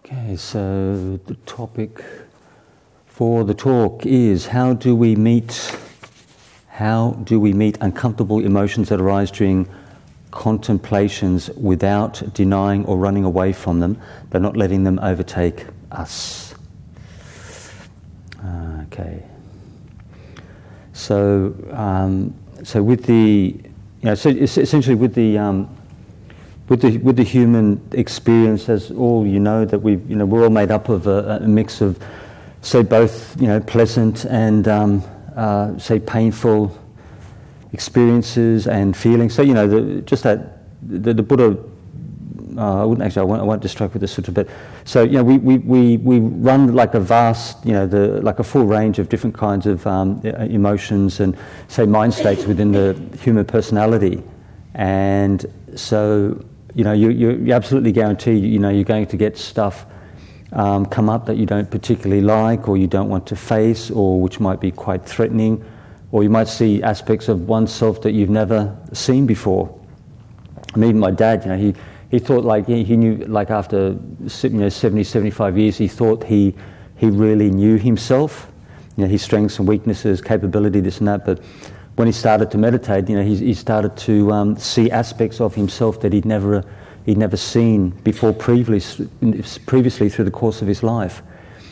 Okay, so the topic for the talk is how do we meet uncomfortable emotions that arise during contemplations without denying or running away from them, but not letting them overtake us. Okay. So with the, essentially with the human experience, as all you know, that we're all made up of a mix of, say, both pleasant and say painful experiences and feelings. So the Buddha. I won't distract with this sort of bit. So we run like a vast, like a full range of different kinds of emotions and say mind states within the human personality, and so you absolutely guarantee you're going to get stuff come up that you don't particularly like, or you don't want to face, or which might be quite threatening, or you might see aspects of oneself that you've never seen before. I mean, my dad, he thought he knew, after 70, 75 years, he thought he really knew himself, his strengths and weaknesses, capability, this and that. But when he started to meditate, he started to see aspects of himself that he'd never seen before previously through the course of his life.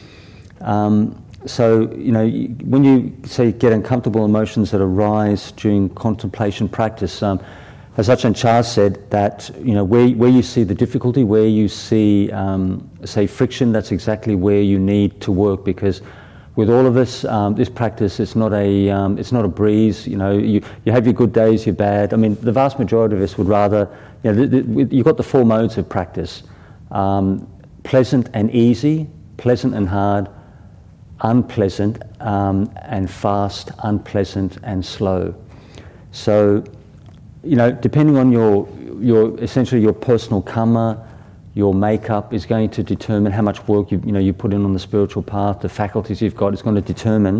So when you say get uncomfortable emotions that arise during contemplation practice, as Ajahn Chah said, that where you see the difficulty, where you see say friction, that's exactly where you need to work, because with all of us, this practice it's not a breeze. You have your good days, your bad. I mean, the vast majority of us would rather you've got the four modes of practice: pleasant and easy, pleasant and hard, unpleasant and fast, unpleasant and slow. So depending on your essentially your personal karma, your makeup is going to determine how much work you put in on the spiritual path. The faculties you've got is going to determine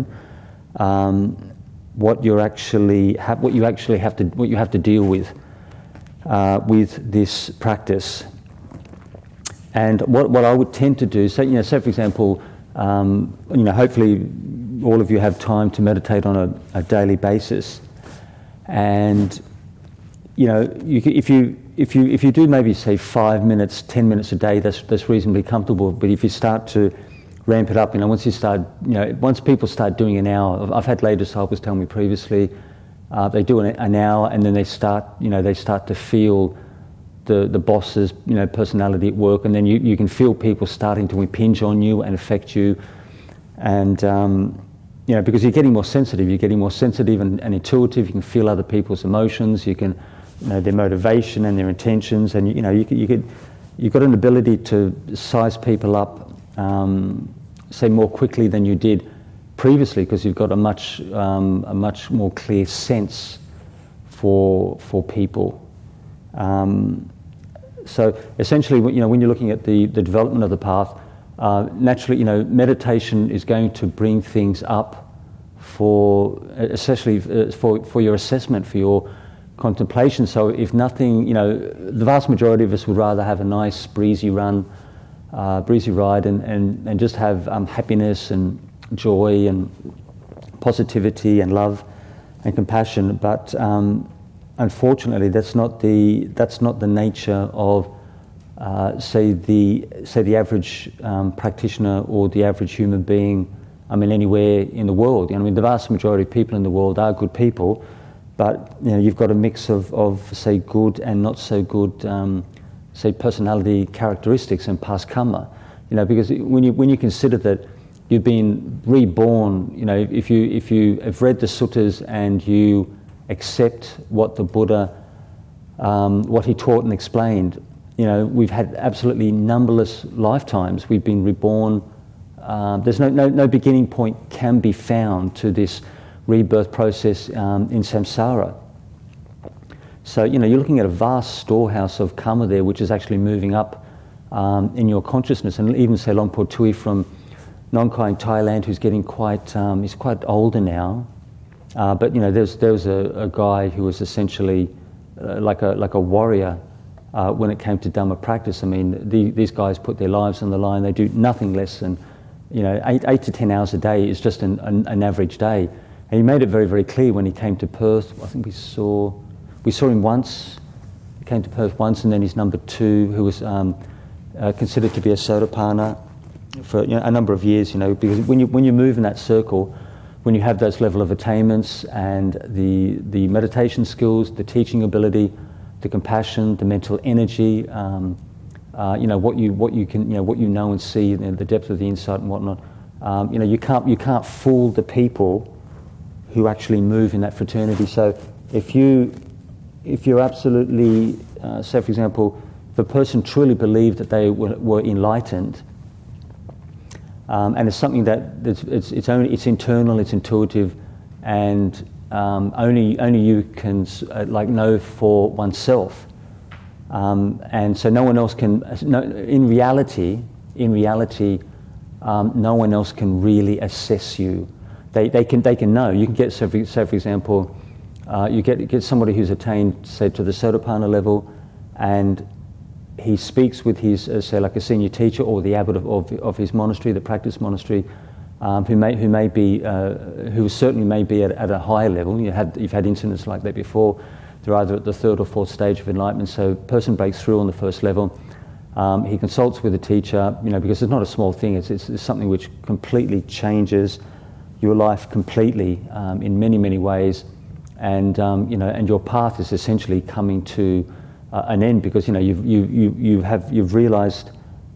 what you actually have to deal with this practice. And what I would tend to do, say for example, hopefully all of you have time to meditate on a daily basis, and if you do maybe say 5 minutes, 10 minutes a day, that's reasonably comfortable. But if you start to ramp it up, once people start doing an hour, I've had lay disciples tell me previously, they do an hour and then they start to feel the boss's personality at work, and then you can feel people starting to impinge on you and affect you, and because you're getting more sensitive and intuitive. You can feel other people's emotions. You can their motivation and their intentions, and you've got an ability to size people up, say more quickly than you did previously, because you've got a much more clear sense for people. So essentially, when you're looking at the development of the path, naturally, meditation is going to bring things up especially for your assessment, for your contemplation. So if nothing, the vast majority of us would rather have a nice breezy ride and just have happiness and joy and positivity and love and compassion. But unfortunately, that's not the nature of say the average practitioner or the average human being. Anywhere in the world. The vast majority of people in the world are good people. But you've got a mix of say good and not so good, say personality characteristics and past karma. Because when you consider that you've been reborn, if you have read the suttas and you accept what the Buddha, what he taught and explained, we've had absolutely numberless lifetimes. We've been reborn. There's no beginning point can be found to this rebirth process in samsara. So you're looking at a vast storehouse of karma there, which is actually moving up in your consciousness. And even say Luang Por Tui from Nong Khai in Thailand, who's getting he's quite older now. But there was a guy who was essentially like a warrior when it came to Dhamma practice. I mean, these guys put their lives on the line. They do nothing less than, 8 to 10 hours a day is just an average day. And he made it very, very clear when he came to Perth. I think we saw him once. He came to Perth once, and then his number 2, who was considered to be a Sotapanna for a number of years. Because when you move in that circle, when you have those level of attainments and the meditation skills, the teaching ability, the compassion, the mental energy, what you know and see, the depth of the insight and whatnot. You can't fool the people who actually move in that fraternity. So if you're absolutely, say for example, if a person truly believed that they were enlightened, and it's something that it's internal, it's intuitive, and only you can know for oneself, and so no one else can. No, in reality, no one else can really assess you. They can know. You can get, say for example, you get somebody who's attained, say, to the Sotapanna level, and he speaks with his, say, like a senior teacher or the abbot of his monastery, the practice monastery, who certainly may be at a higher level. You've had incidents like that before. They're either at the 3rd or 4th stage of enlightenment. So a person breaks through on the 1st level. He consults with a teacher, because it's not a small thing. It's something which completely changes your life completely in many, many ways, and and your path is essentially coming to an end, because you've realised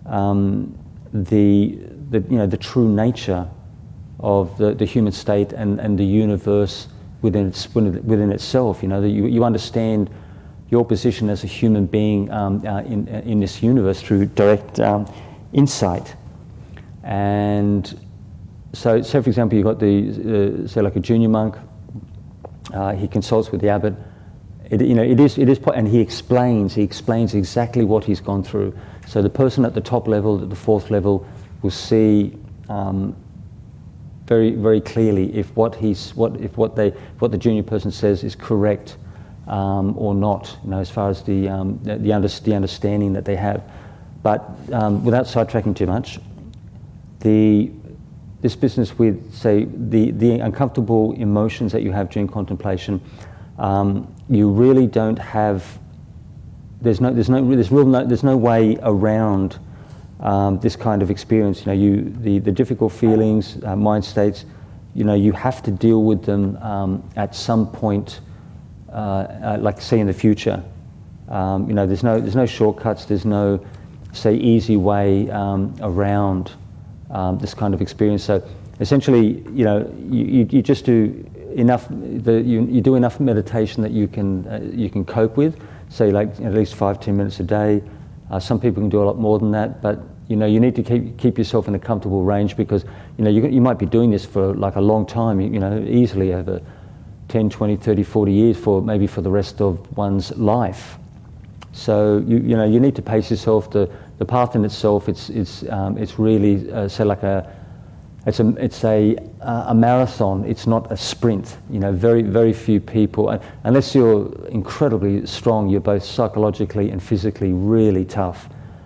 the true nature of the human state and the universe within itself. That you understand your position as a human being in this universe through direct insight. And so for example, you've got say like a junior monk. He consults with the abbot. It is, and he explains exactly what he's gone through. So the person at the top level, at the 4th level, will see very, very clearly if what the junior person says is correct or not. As far as the understanding that they have. But without sidetracking too much, this business with, say, the uncomfortable emotions that you have during contemplation, you really don't have. There's no way around this kind of experience. The difficult feelings, mind states. You have to deal with them at some point, like say in the future. There's no shortcuts. There's no, say, easy way around this kind of experience. So essentially, you just do enough. You do enough meditation that you can cope with. Say like at least 5-10 minutes a day. Some people can do a lot more than that, but you need to keep yourself in a comfortable range, because you might be doing this for like a long time. Easily over 10, 20, 30, 40 years for the rest of one's life. So you need to pace yourself. The path in itself, it's really say like it's a marathon. It's not a sprint. Very, very few people, unless you're incredibly strong, you're both psychologically and physically really tough.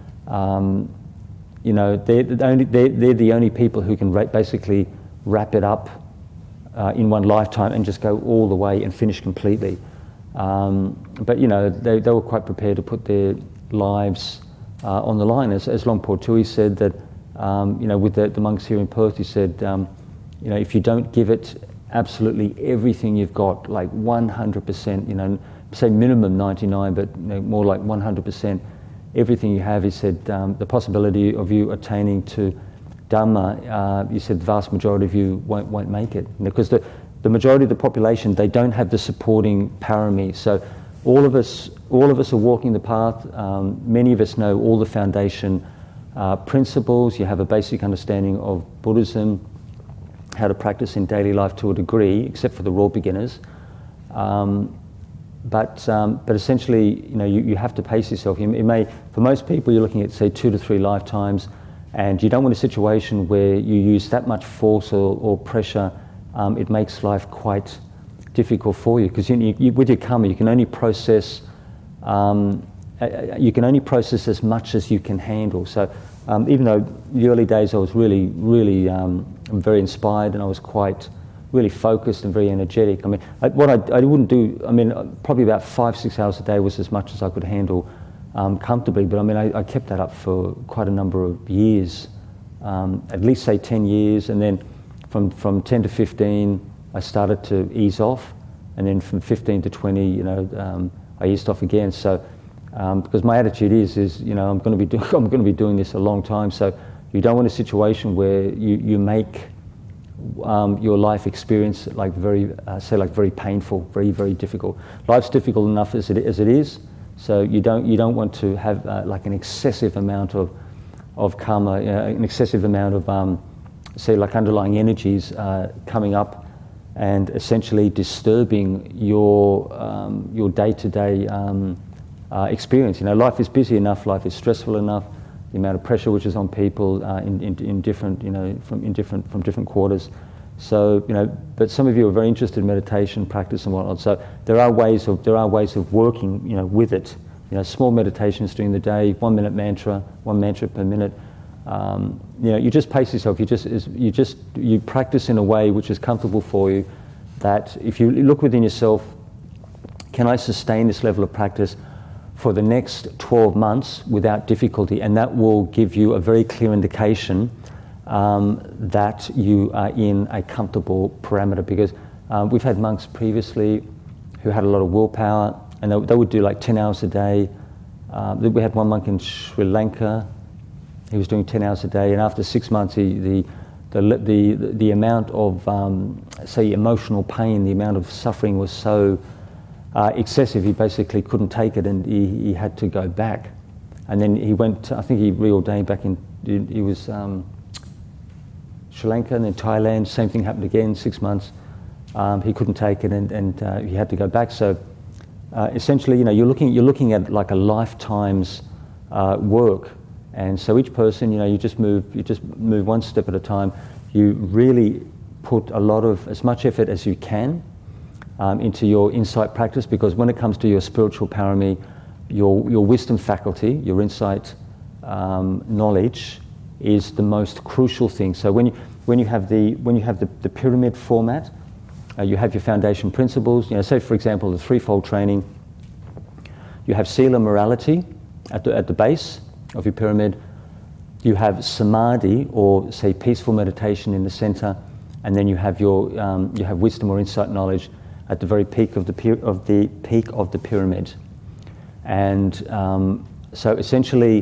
They're the only people who can basically wrap it up in one lifetime and just go all the way and finish completely. But they were quite prepared to put their lives on the line. As Luang Por Tui said that, with the monks here in Perth, he said, if you don't give it absolutely everything you've got, like 100%, say minimum 99, but more like 100%, everything you have, he said, the possibility of you attaining to Dhamma, you said the vast majority of you won't make it. Because the majority of the population, they don't have the supporting paramis. So all of us are walking the path. Many of us know all the foundation principles. You have a basic understanding of Buddhism, how to practice in daily life to a degree, except for the raw beginners. But essentially, you have to pace yourself. For most people, you're looking at, say, 2 to 3 lifetimes, and you don't want a situation where you use that much force or pressure. It makes life quite difficult for you, because with your karma, you can only process you can only process as much as you can handle. So even though the early days I was really very inspired, and I was quite really focused and very energetic. I mean, what I wouldn't do, I mean, probably about 5-6 hours a day was as much as I could handle comfortably, but I mean, I kept that up for quite a number of years, at least say 10 years, and then from 10 to 15, I started to ease off, and then from 15 to 20, I eased off again. So, because my attitude is I'm going to be doing this a long time. So, you don't want a situation where you make your life experience like very painful, very, very difficult. Life's difficult enough as it is. So you don't want to have like an excessive amount of karma, an excessive amount of like underlying energies coming up and essentially disturbing your day-to-day experience. Life is busy enough, life is stressful enough. The amount of pressure which is on people in different, from different quarters. So, but some of you are very interested in meditation practice and whatnot. So there are ways of working, with it. Small meditations during the day, 1 minute mantra, 1 mantra per minute. You just pace yourself. You practice in a way which is comfortable for you. That if you look within yourself, can I sustain this level of practice for the next 12 months without difficulty? And that will give you a very clear indication that you are in a comfortable parameter, because we've had monks previously who had a lot of willpower, and they would do like 10 hours a day. We had one monk in Sri Lanka. He was doing 10 hours a day, and after 6 months, the amount of say emotional pain, the amount of suffering was so excessive, he basically couldn't take it, and he had to go back. And then he went, I think he reordained back in, he was Sri Lanka, and then Thailand, same thing happened again, 6 months. He couldn't take it, and he had to go back. So essentially, you're looking at like a lifetime's work. And so each person, you just move one step at a time. You really put as much effort as you can into your insight practice, because when it comes to your spiritual parami, your wisdom faculty, your insight knowledge is the most crucial thing. So when you have the pyramid format, you have your foundation principles. Say for example the threefold training. You have sila, morality, at the base of your pyramid. You have samadhi, or say peaceful meditation, in the center, and then you have you have wisdom or insight knowledge at the very peak of the pyramid. And so essentially,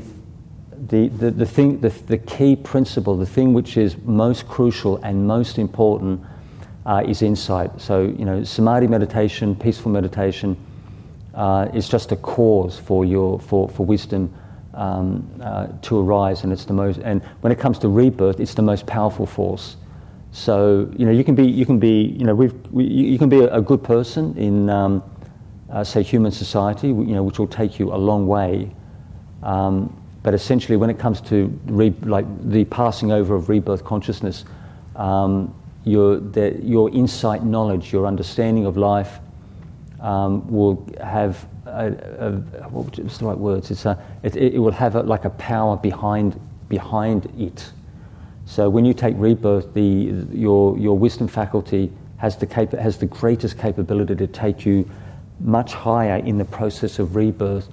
the key principle, the thing which is most crucial and most important, is insight. So samadhi meditation, peaceful meditation, is just a cause for wisdom to arise, and it's the most. And when it comes to rebirth, it's the most powerful force. So you can be a good person in say human society, which will take you a long way. But essentially, when it comes to the passing over of rebirth consciousness, your insight knowledge, your understanding of life, will have what's the right words? It will have a power behind it. So when you take rebirth, your wisdom faculty has the greatest capability to take you much higher in the process of rebirth.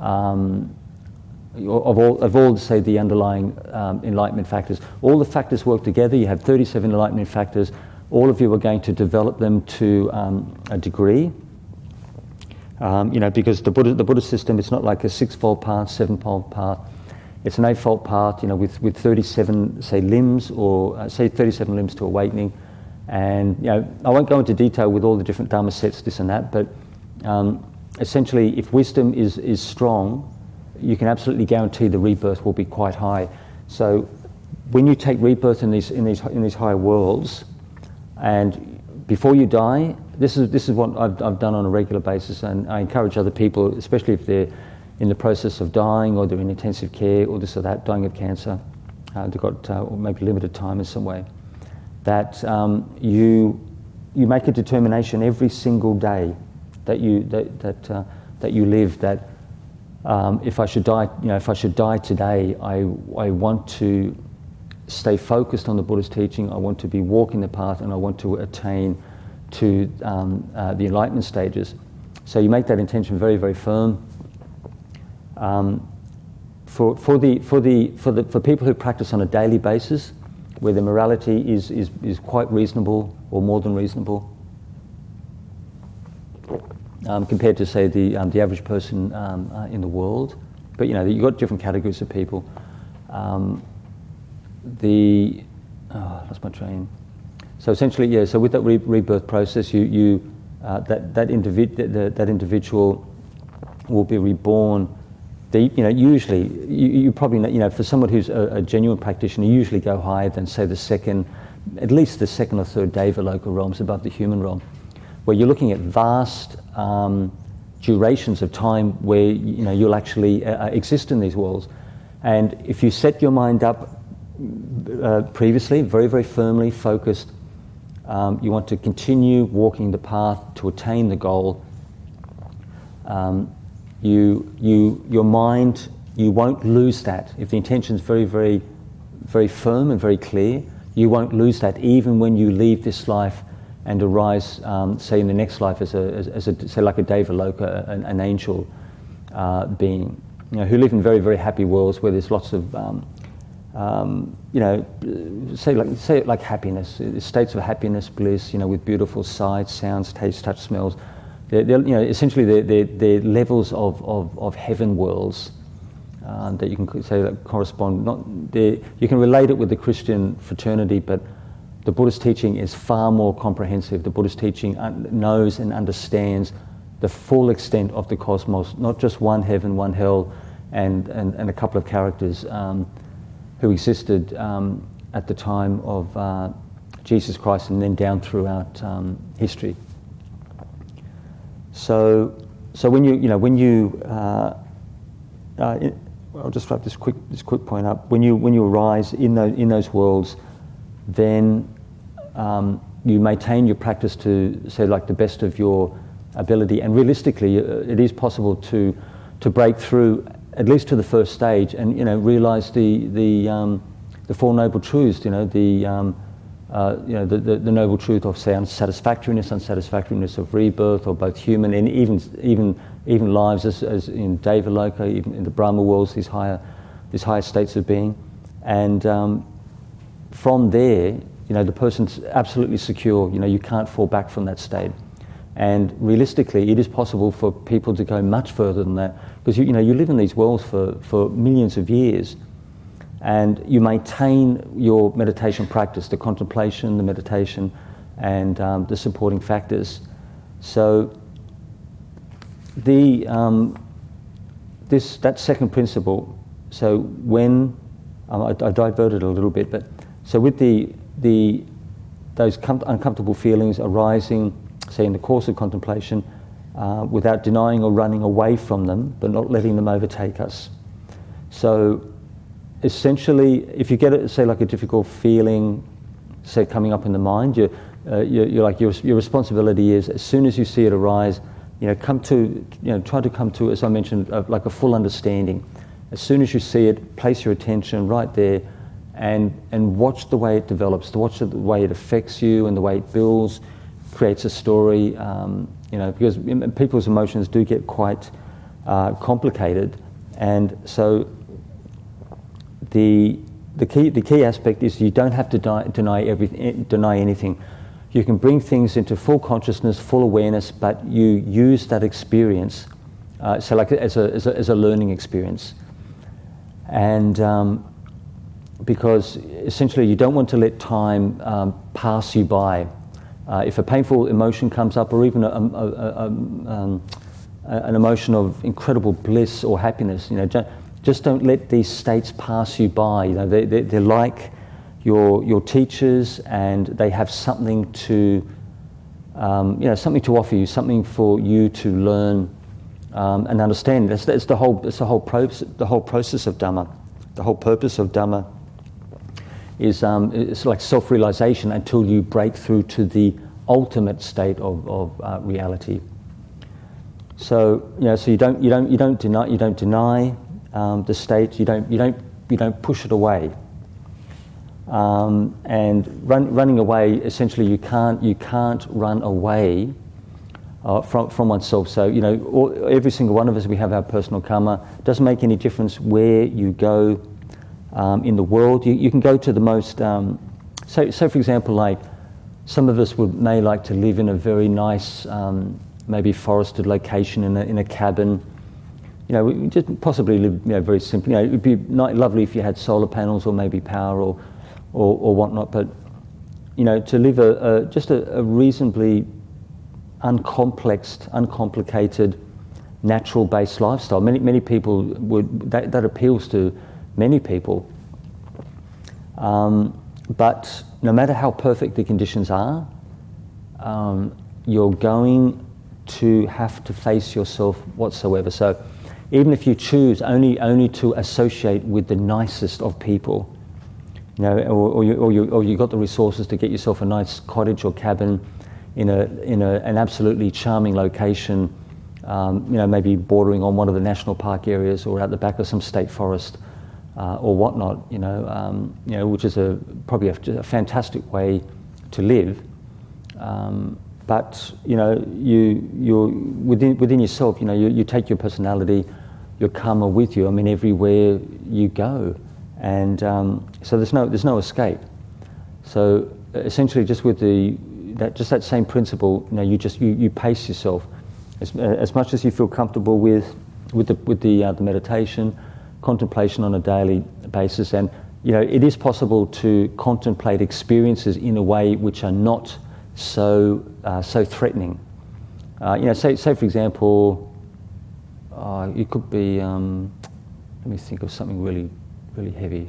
Of all, say, the underlying enlightenment factors. All the factors work together. You have 37 enlightenment factors. All of you are going to develop them to a degree. Because the Buddhist system, it's not like a 6-fold path, 7-fold path. It's an 8-fold path, with 37, say, limbs, or say 37 limbs to awakening. And I won't go into detail with all the different dharma sets, this and that, but essentially, if wisdom is strong, you can absolutely guarantee the rebirth will be quite high. So when you take rebirth in these higher worlds, and before you die, this is what I've done on a regular basis, and I encourage other people, especially if they're in the process of dying, or they're in intensive care, or this or that, dying of cancer, they've got or maybe limited time in some way, that you make a determination every single day that you live, that if I should die today, I want to stay focused on the Buddha's teaching. I want to be walking the path, and I want to attain to the enlightenment stages. So you make that intention very, very firm. For people who practice on a daily basis, where their morality is quite reasonable or more than reasonable, compared to, say, the average person in the world. But you've got different categories of people. Lost my train. So essentially, so with that rebirth process, that individual will be reborn. Usually, you probably know, for someone who's a genuine practitioner, you usually go higher than, say, at least the second or third Devaloka realms above the human realm, where you're looking at vast durations of time where you'll actually exist in these worlds. And if you set your mind up previously, very, very firmly focused, you want to continue walking the path to attain the goal. Your mind, you won't lose that. If the intention is very, very, very firm and very clear, you won't lose that even when you leave this life and arise, say, in the next life as say, like a Devaloka, an angel being, who live in very, very happy worlds where there's lots of, say like happiness, states of happiness, bliss, with beautiful sights, sounds, tastes, touch, smells. Essentially they're levels of heaven worlds that you can say that correspond. You can relate it with the Christian fraternity, but the Buddhist teaching is far more comprehensive. The Buddhist teaching knows and understands the full extent of the cosmos, not just one heaven, one hell, and a couple of characters who existed at the time of Jesus Christ and then down throughout history. So when you I'll just wrap this quick point up. When you arise in those worlds, then you maintain your practice to, say, like the best of your ability. And realistically, it is possible to break through at least to the first stage and realize the Four Noble Truths. The noble truth of, say, unsatisfactoriness of rebirth, or both human and even lives as in Devaloka, even in the Brahma worlds, these higher states of being, and from there, the person's absolutely secure. You can't fall back from that state. And realistically, it is possible for people to go much further than that, because you live in these worlds for millions of years, and you maintain your meditation practice, the contemplation, the meditation, and the supporting factors. So that second principle. So when I diverted a little bit, but so with those uncomfortable feelings arising, say, in the course of contemplation, without denying or running away from them, but not letting them overtake us. So essentially, if you get, say, like a difficult feeling, say, coming up in the mind, your responsibility is, as soon as you see it arise, try to come to, as I mentioned, like a full understanding. As soon as you see it, place your attention right there, and watch the way it develops, watch the way it affects you and the way it builds, creates a story. Because people's emotions do get quite complicated, and so the key aspect is you don't have to deny anything. You can bring things into full consciousness, full awareness, but you use that experience, so like as a learning experience, and because essentially you don't want to let time pass you by. If a painful emotion comes up, or even an emotion of incredible bliss or happiness, just don't let these states pass you by. They're like your teachers, and they have something to something to offer you, something for you to learn and understand. That's the whole process of Dhamma. The whole purpose of Dhamma is it's like self-realization until you break through to the ultimate state of reality. So so you don't deny the state. You don't push it away. And running away, essentially, you can't run away from oneself. So every single one of us, we have our personal karma. It doesn't make any difference where you go in the world. You can go to the most. So for example, like some of us may like to live in a very nice, maybe forested location in a cabin. We just possibly live very simply. It would be lovely if you had solar panels or maybe power or whatnot. But to live just a reasonably uncomplicated, natural-based lifestyle. Many people that appeals to many people. But no matter how perfect the conditions are, you're going to have to face yourself whatsoever. So even if you choose only to associate with the nicest of people, or you got the resources to get yourself a nice cottage or cabin in an absolutely charming location, maybe bordering on one of the national park areas or out the back of some state forest or whatnot, which is probably a fantastic way to live. But you're within yourself. You take your personality, your karma with you. Everywhere you go, and so there's no escape. So essentially, just with that same principle, you pace yourself as much as you feel comfortable with the meditation, contemplation on a daily basis, and it is possible to contemplate experiences in a way which are not so threatening. Say for example, it could be. Let me think of something really heavy.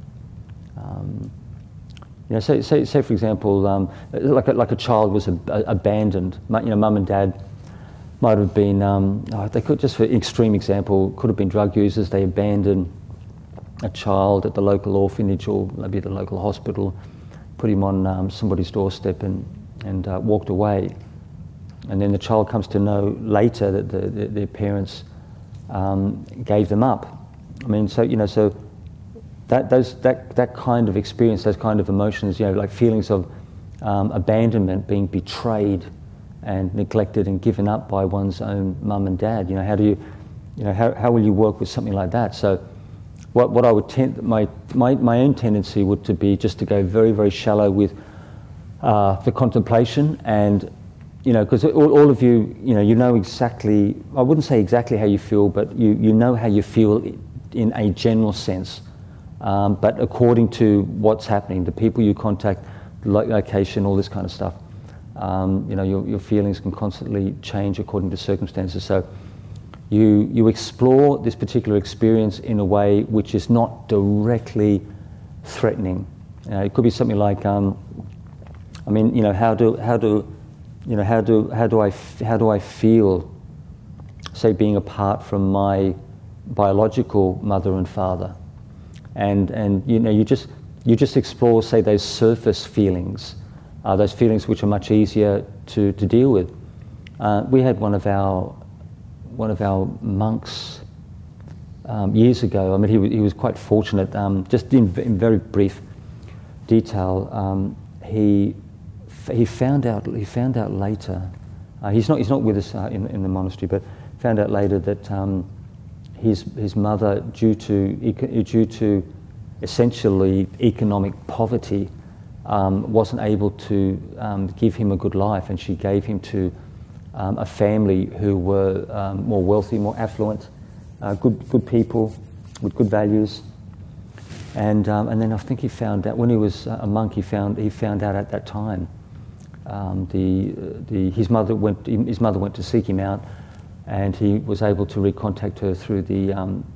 Say for example, like a child was abandoned. Mum and dad might have been. They could, just for extreme example, could have been drug users. They abandoned a child at the local orphanage or maybe the local hospital, put him on somebody's doorstep and walked away. And then the child comes to know later that their parents gave them up. So that kind of experience, those kind of emotions, like feelings of abandonment, being betrayed and neglected and given up by one's own mum and dad. How do you, how will you work with something like that? So what I would my own tendency would to be just to go very, very shallow with the contemplation, and because all of you, you know exactly, I wouldn't say exactly how you feel, but you know how you feel in a general sense. But according to what's happening, the people you contact, the location, all this kind of stuff, your feelings can constantly change according to circumstances. So you explore this particular experience in a way which is not directly threatening. It could be something like, how do I feel, say, being apart from my biological mother and father, and you just explore, say, those surface feelings, those feelings which are much easier to deal with. We had one of our monks years ago. He was quite fortunate. Just in very brief detail, he found out later. He's not with us in the monastery, but found out later that his mother, due to essentially economic poverty, wasn't able to give him a good life, and she gave him to a family who were more wealthy, more affluent, good people with good values. And then I think he found out when he was a monk. He found out at that time. His mother went to seek him out, and he was able to recontact her through the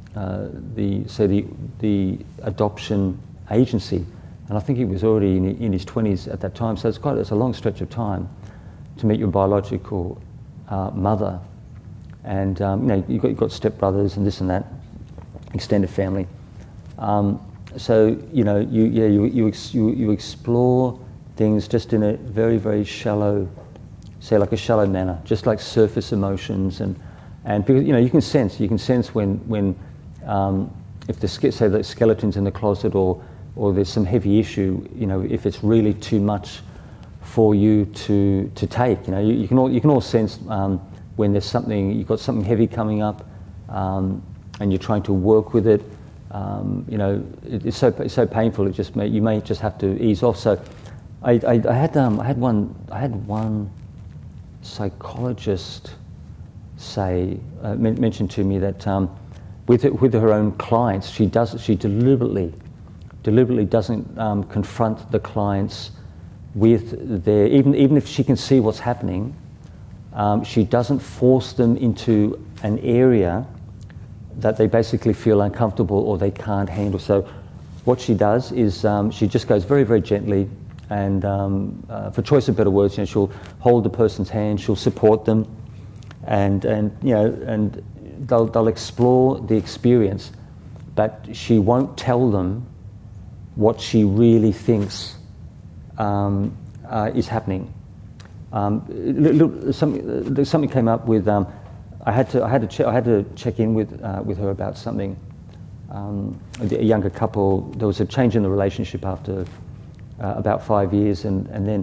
adoption agency. And I think he was already in his 20s at that time. So it's a long stretch of time to meet your biological mother, and you've got stepbrothers and this and that, extended family. So you explore things just in a very, very shallow, say like a shallow manner, just like surface emotions, and And because you can sense when if say the skeleton's in the closet or there's some heavy issue, if it's really too much for you to take. You can all sense when there's you've got something heavy coming up, and you're trying to work with it. It's so painful. You may just have to ease off. So I had one psychologist mentioned to me that with her own clients, she deliberately doesn't confront the clients with their even if she can see what's happening, she doesn't force them into an area that they basically feel uncomfortable or they can't handle. So what she does is she just goes very, very gently, and for choice of better words, she'll hold the person's hand, she'll support them, and they'll explore the experience, but she won't tell them what she really thinks is happening. Something came up with. I had to check in with her about something. A younger couple. There was a change in the relationship after about 5 years, and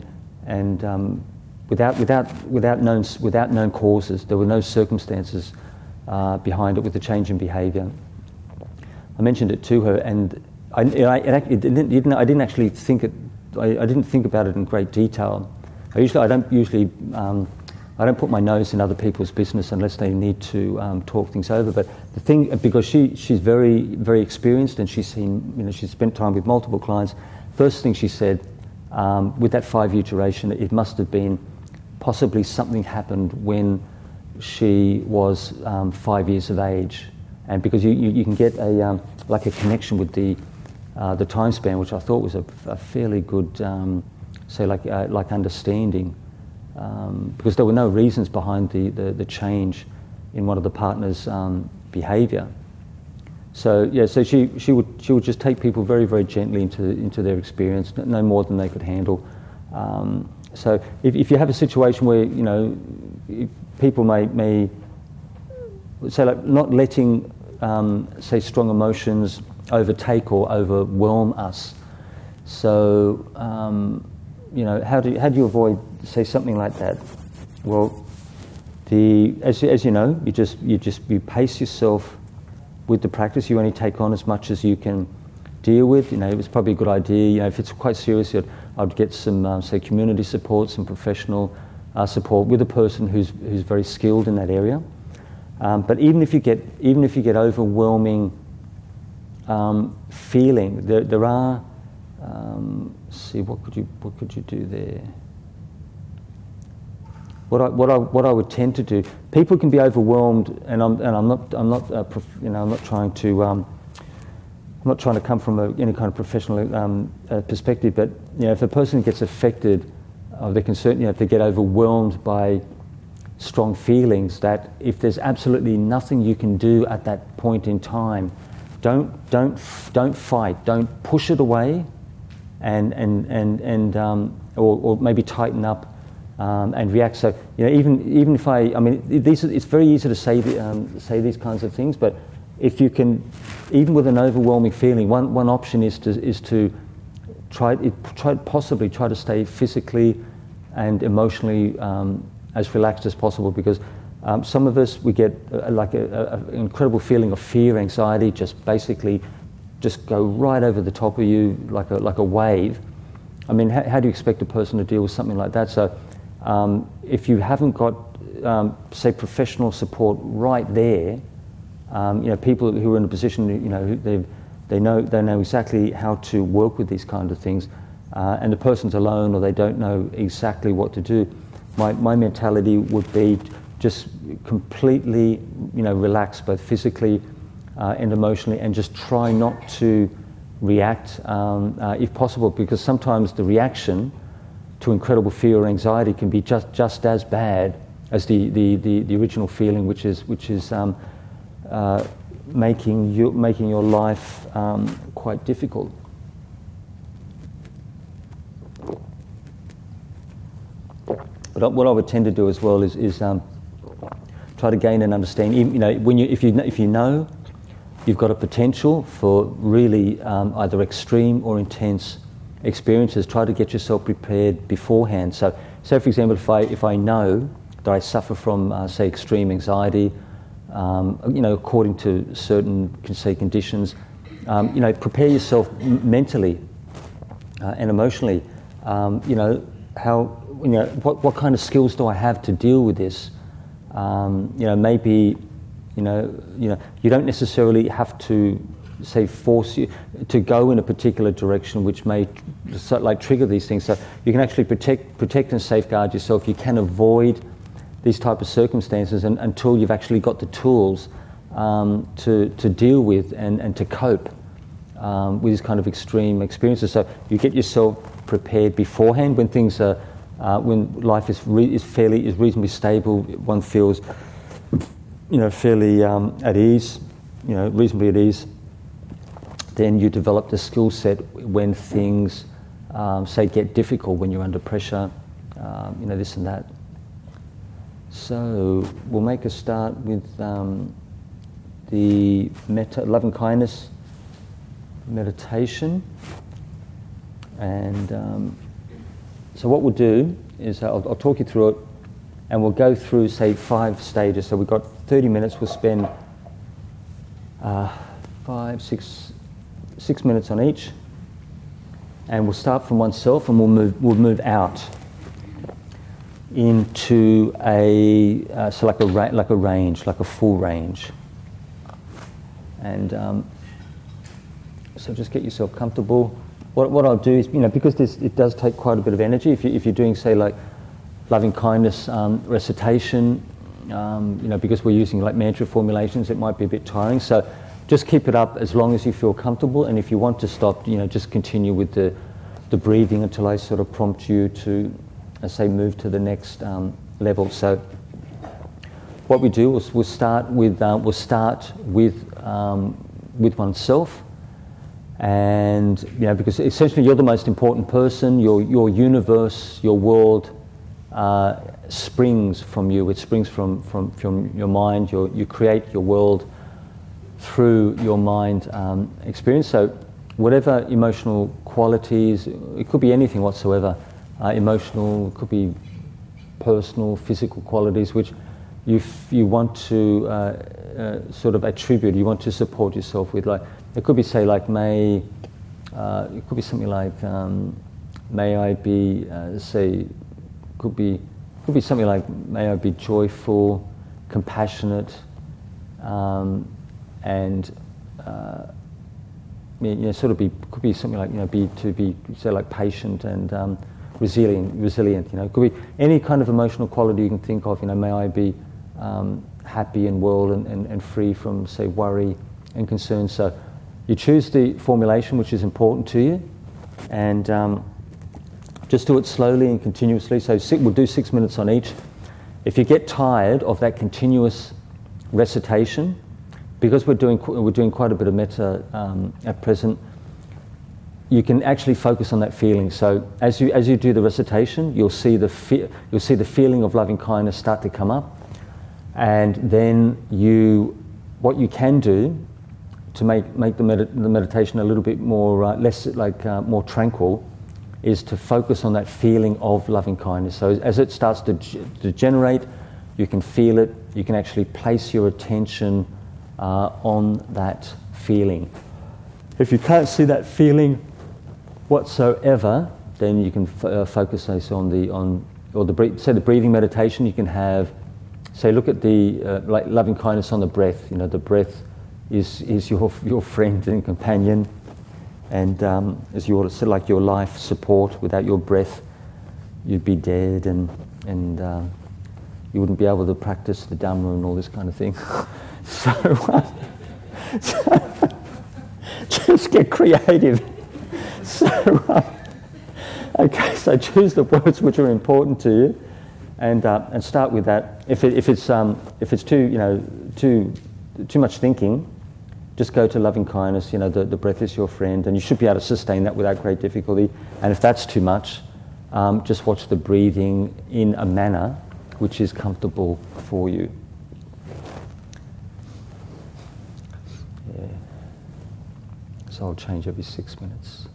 without known causes, there were no circumstances behind it with the change in behaviour. I mentioned it to her, and I didn't actually think it. I didn't think about it in great detail. I don't put my nose in other people's business unless they need to talk things over. But the thing, because she's very, very experienced, and she's spent time with multiple clients. First thing she said, with that 5-year duration, it must have been possibly something happened when she was 5 years of age, and because you can get a connection with the time span, which I thought was a fairly good, understanding. Because there were no reasons behind the change in one of the partners' behaviour. So she would just take people very, very gently into their experience, no more than they could handle. So if you have a situation where people may say, like, not letting say strong emotions overtake or overwhelm us. So how do you avoid, say, something like that? Well, as you know, you pace yourself with the practice. You only take on as much as you can deal with. It's probably a good idea. If it's quite serious, I'd get some say community support, some professional support with a person who's very skilled in that area. But even if you get overwhelming feeling, there are. See, what could you do there? What I would tend to do. People can be overwhelmed, and I'm not trying to come from any kind of professional perspective. But if a person gets affected, they can certainly, if they get overwhelmed by strong feelings, that if there's absolutely nothing you can do at that point in time, don't fight, don't push it away. Or maybe tighten up and react. So even if it's very easy to say these kinds of things. But if you can, even with an overwhelming feeling, one option is to try to stay physically and emotionally as relaxed as possible. Because some of us, we get an incredible feeling of fear, anxiety, just go right over the top of you like a wave. How do you expect a person to deal with something like that? So if you haven't got, say, professional support right there, people who are in a position, they know exactly how to work with these kind of things, and the person's alone or they don't know exactly what to do. My mentality would be just completely, relax, both physically and emotionally, and just try not to react if possible, because sometimes the reaction to incredible fear or anxiety can be just as bad as the original feeling, which is making your life quite difficult. But what I would tend to do as well is Try to gain an understanding. You know, if you know you've got a potential for really either extreme or intense experiences, try to get yourself prepared beforehand. So for example, if I know that I suffer from, say, extreme anxiety, you know, according to certain, say, conditions, you know, prepare yourself mentally and emotionally. You know, what kind of skills do I have to deal with this? You know, maybe, you don't necessarily have to, say, force you to go in a particular direction, which may trigger these things. So you can actually protect and safeguard yourself. You can avoid these type of circumstances until you've actually got the tools to deal with and to cope with these kind of extreme experiences. So you get yourself prepared beforehand when things are, when life is reasonably stable. One feels, you know, fairly at ease, you know, reasonably at ease. Then you develop the skill set when things, say, get difficult, when you're under pressure, you know, this and that. So we'll make a start with the loving kindness meditation. And so what we'll do is I'll talk you through it, and we'll go through, say, 5 stages. So we've got 30 minutes. We'll spend 6 minutes on each, and we'll start from oneself, and we'll move out into like a range, like a full range. And so just get yourself comfortable. What I'll do is, you know, because it does take quite a bit of energy. If you're doing, say, like loving kindness recitation, you know, because we're using like mantra formulations, it might be a bit tiring. So just keep it up as long as you feel comfortable. And if you want to stop, you know, just continue with the breathing until I sort of prompt you to, I say, move to the next level. So what we do is we'll start with oneself. And, you know, because essentially you're the most important person, your universe, your world springs from you. It springs from your mind. You create your world through your mind experience. So whatever emotional qualities, it could be anything whatsoever, emotional, it could be personal, physical qualities, which you want to sort of attribute, you want to support yourself with. Like, it could be, say, like, it could be something like, may I be, say, could be something like, may I be joyful, compassionate, and you know, sort of could be something like, you know, to be, say, like, patient and resilient. You know, it could be any kind of emotional quality you can think of. You know, may I be happy and well and free from, say, worry and concern. So you choose the formulation which is important to you, and just do it slowly and continuously. So we'll do 6 minutes on each. If you get tired of that continuous recitation, because we're doing quite a bit of metta at present, you can actually focus on that feeling. So as you do the recitation, you'll see the feeling of loving kindness start to come up, and then what you can do to make the meditation a little bit more more tranquil is to focus on that feeling of loving kindness. So as it starts to generate, you can feel it. You can actually place your attention on that feeling. If you can't see that feeling whatsoever, then you can focus, say, the breathing meditation. You can have, say, look at the like loving kindness on the breath. You know, the breath is your friend and companion, and as you ought to say, like your life support. Without your breath, you'd be dead, and you wouldn't be able to practice the Dhamma and all this kind of thing. So just get creative. So okay, so choose the words which are important to you, and start with that. If it's too much thinking, just go to loving kindness. You know, the breath is your friend, and you should be able to sustain that without great difficulty. And if that's too much, just watch the breathing in a manner which is comfortable for you. So I'll change every 6 minutes.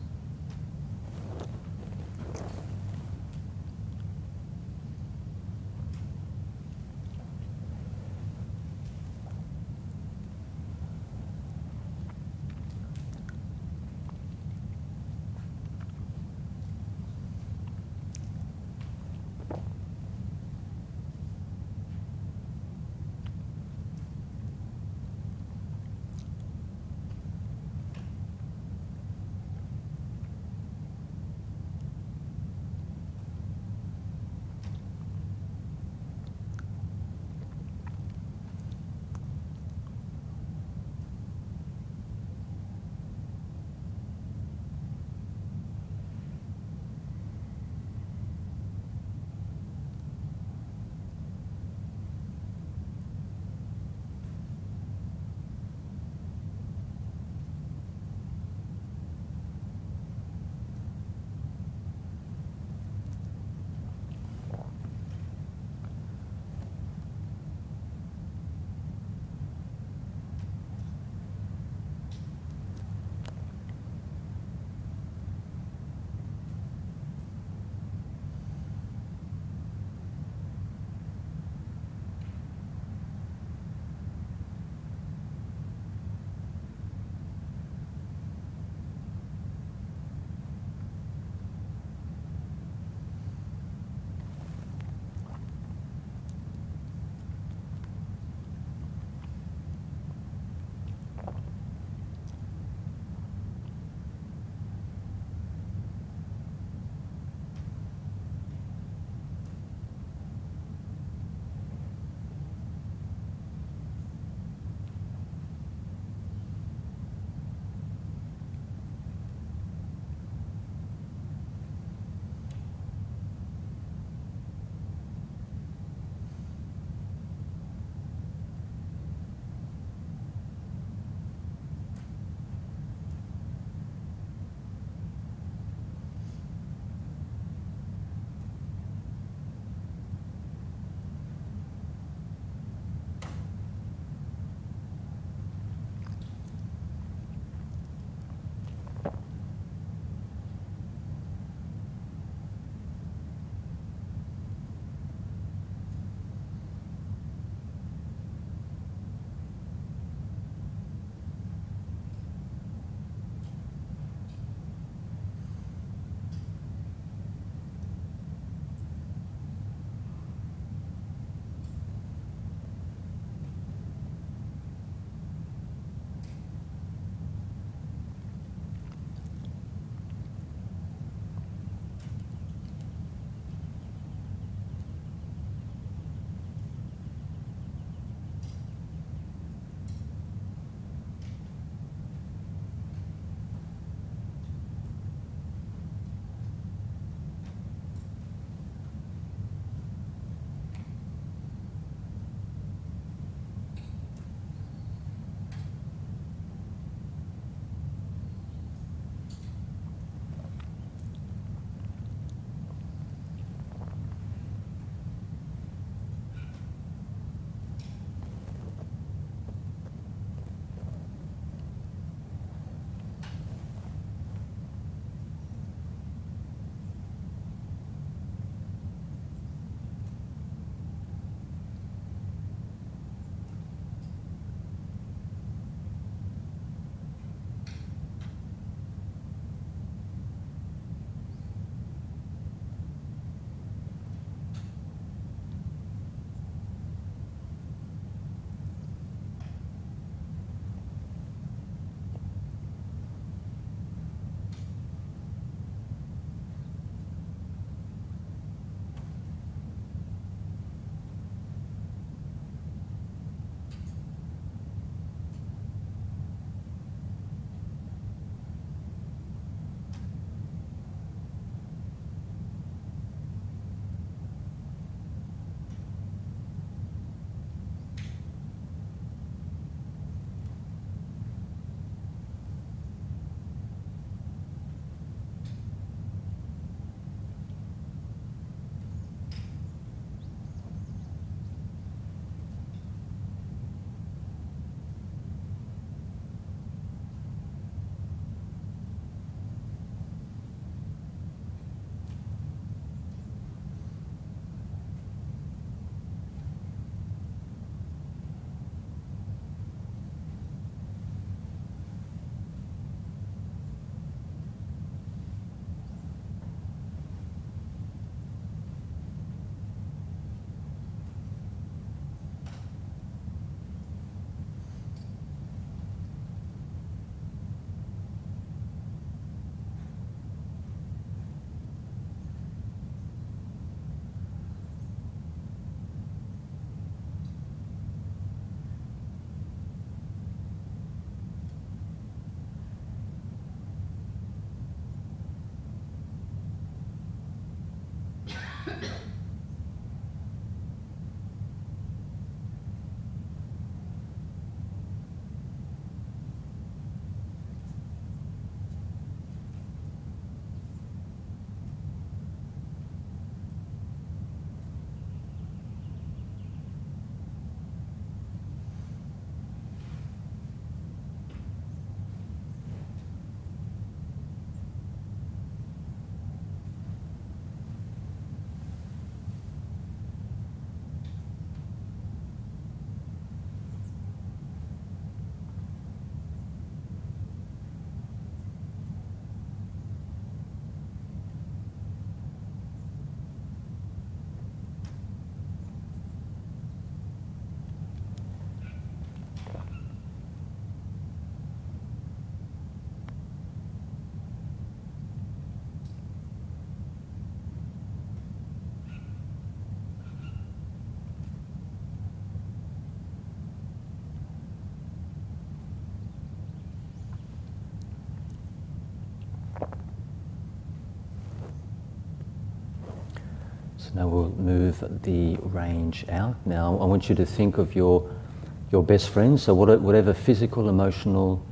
So now we'll move the range out. Now I want you to think of your best friends, so whatever physical, emotional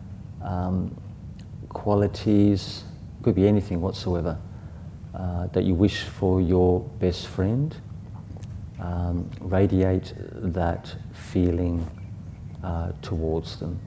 qualities, could be anything whatsoever, that you wish for your best friend. Radiate that feeling towards them.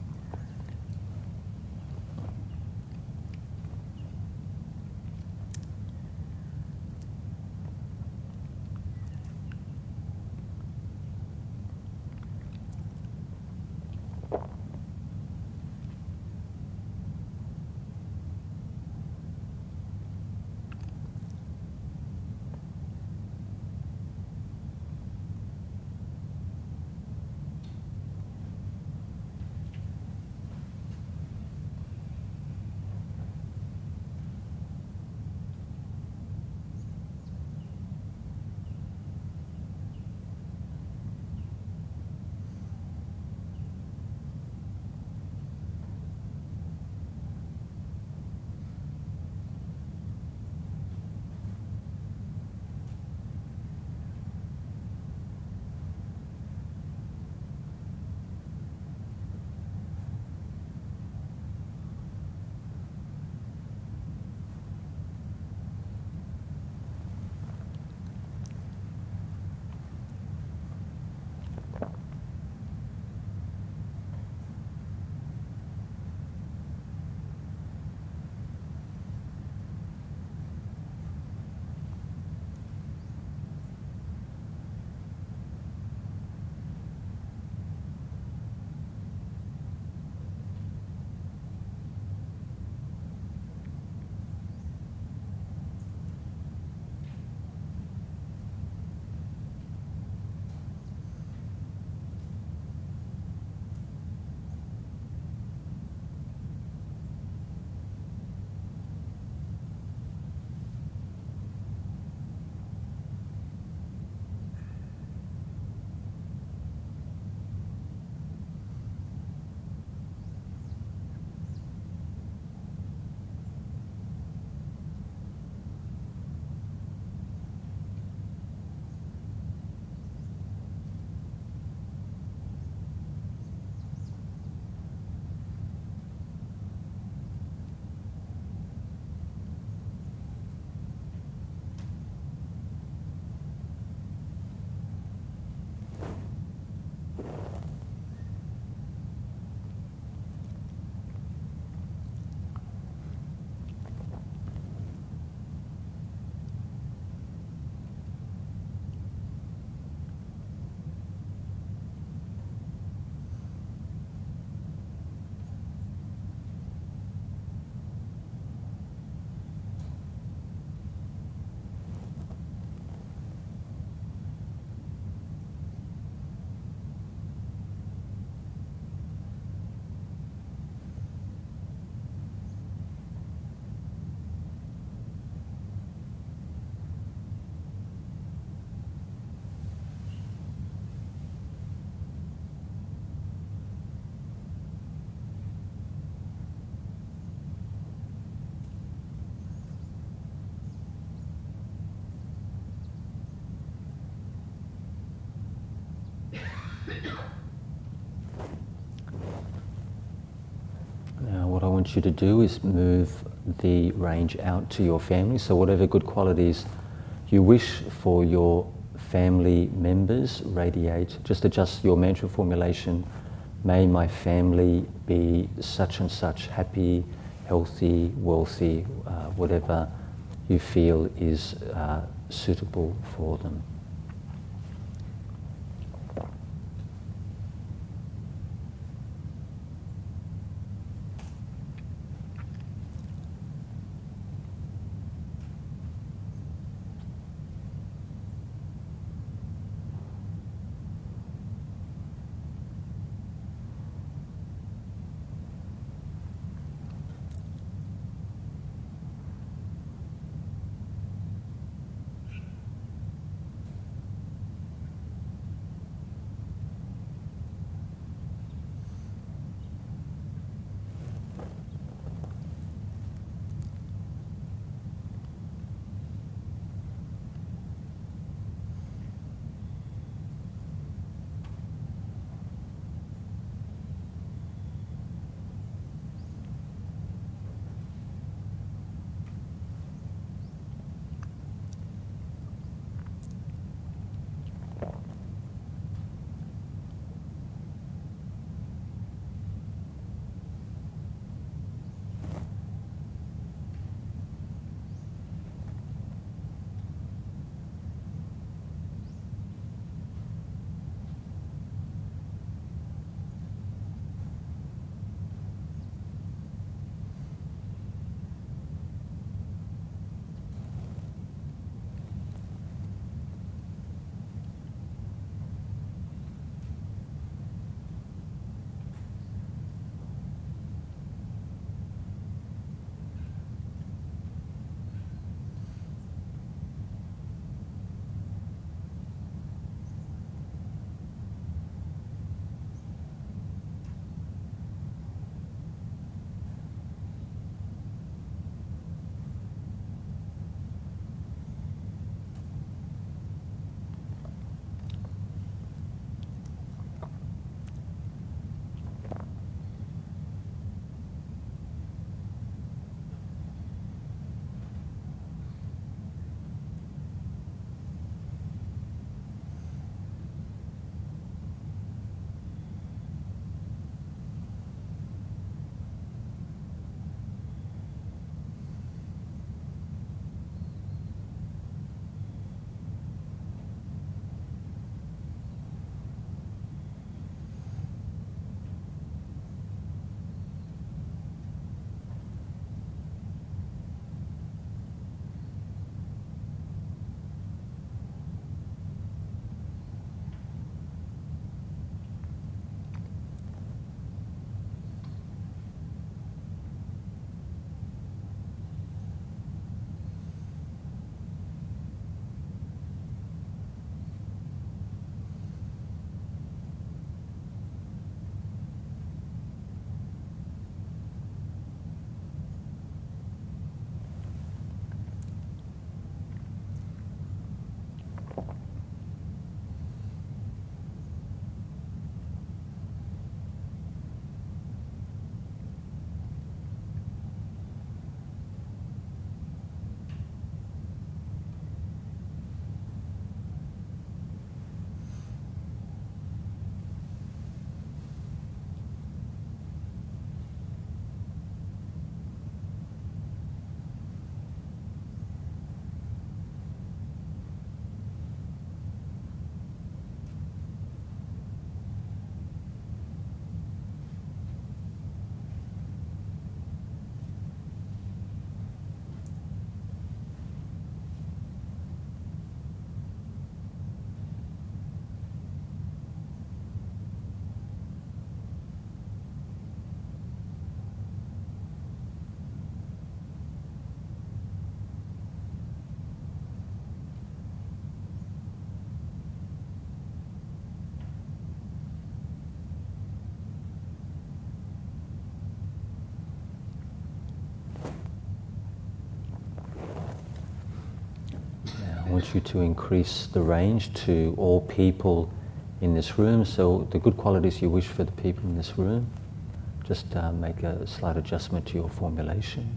Now what I want you to do is move the range out to your family. So whatever good qualities you wish for your family members, radiate. Just adjust your mantra formulation. May my family be such and such, happy, healthy, wealthy, whatever you feel is suitable for them. want you to increase the range to all people in this room. So the good qualities you wish for the people in this room, just make a slight adjustment to your formulation.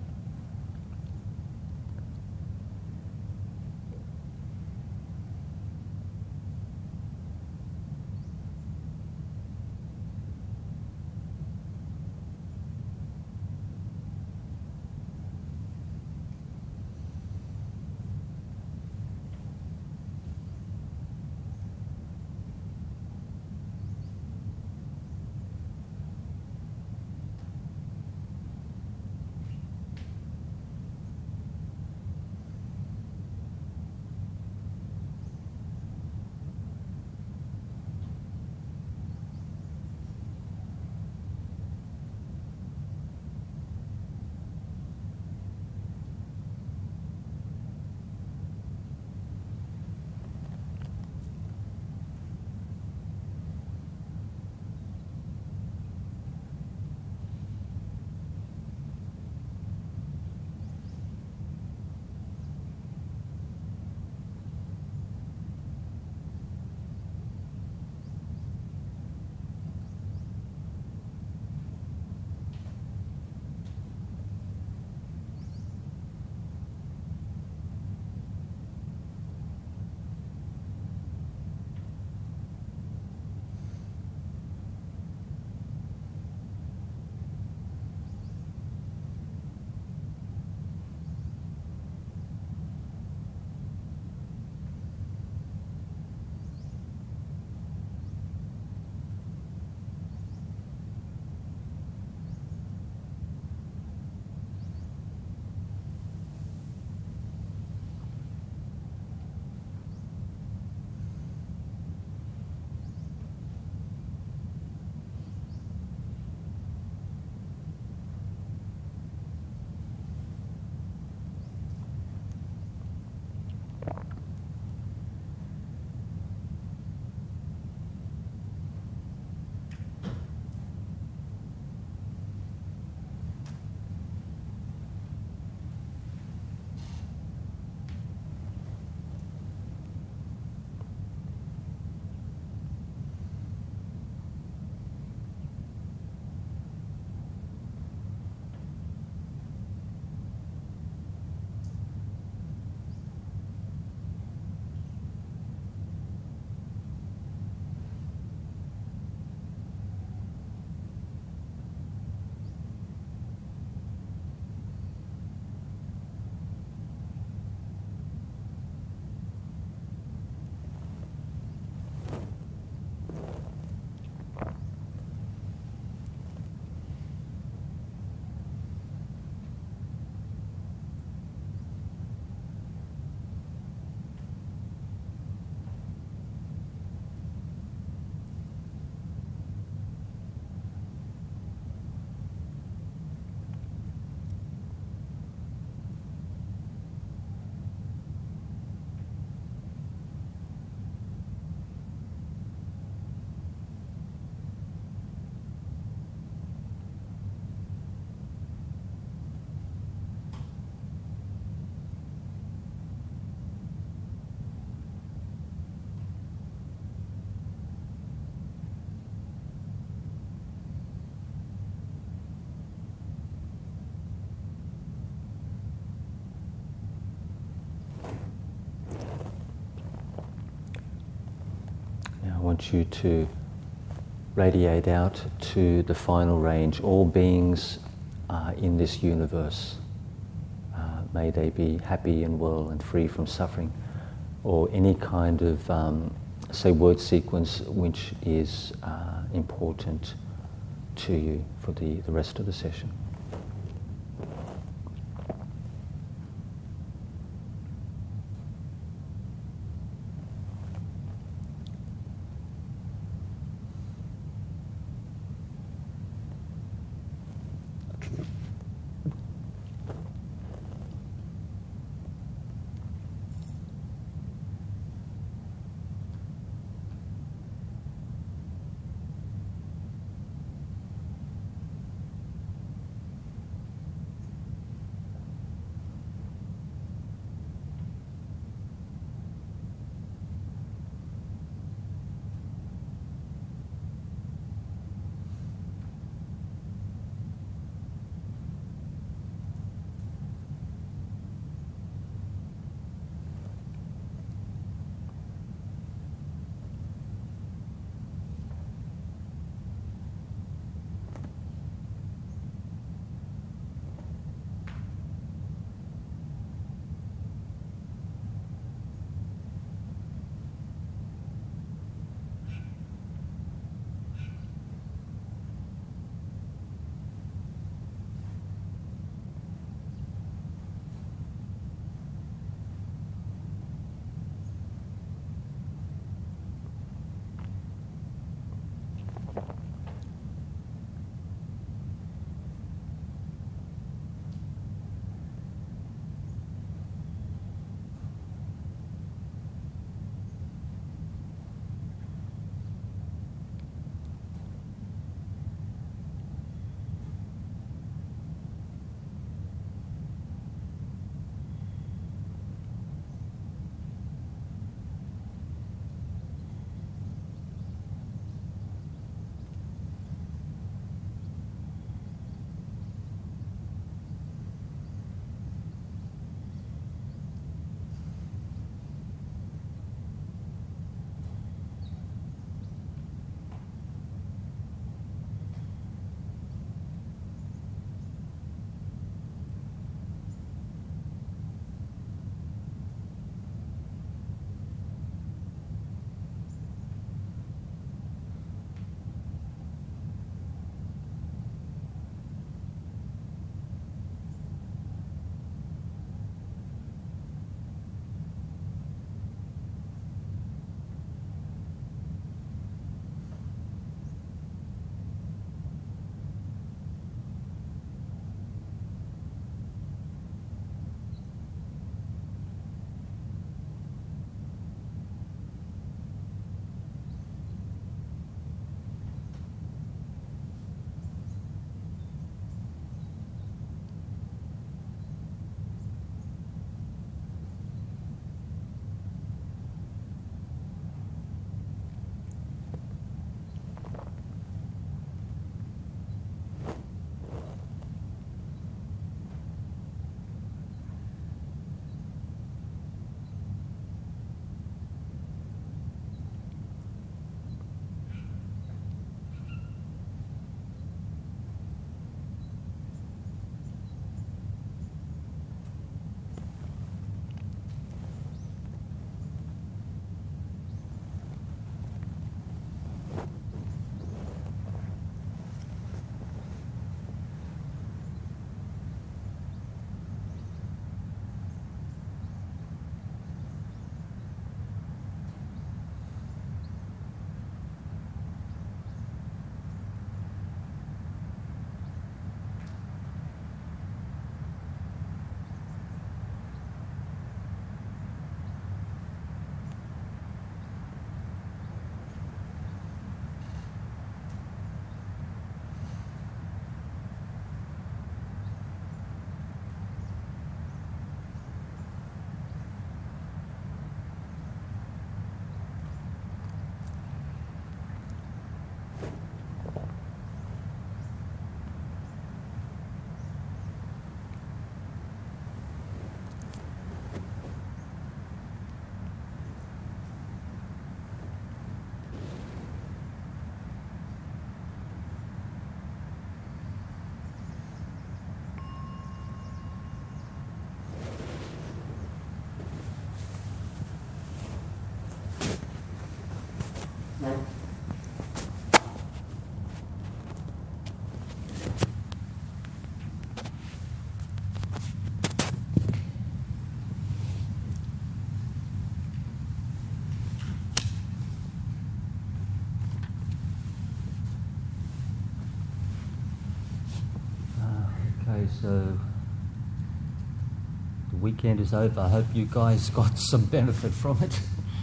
I want you to radiate out to the final range, all beings in this universe. May they be happy and well and free from suffering, or any kind of, say, word sequence which is important to you for the rest of the session. Okay, so the weekend is over. I hope you guys got some benefit from it.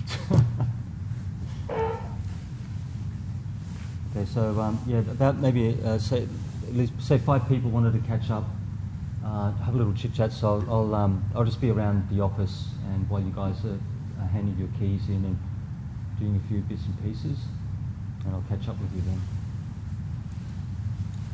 Okay, so yeah, about maybe say at least say 5 people wanted to catch up, have a little chit chat. So I'll just be around the office, and while you guys are handing your keys in and doing a few bits and pieces, and I'll catch up with you then.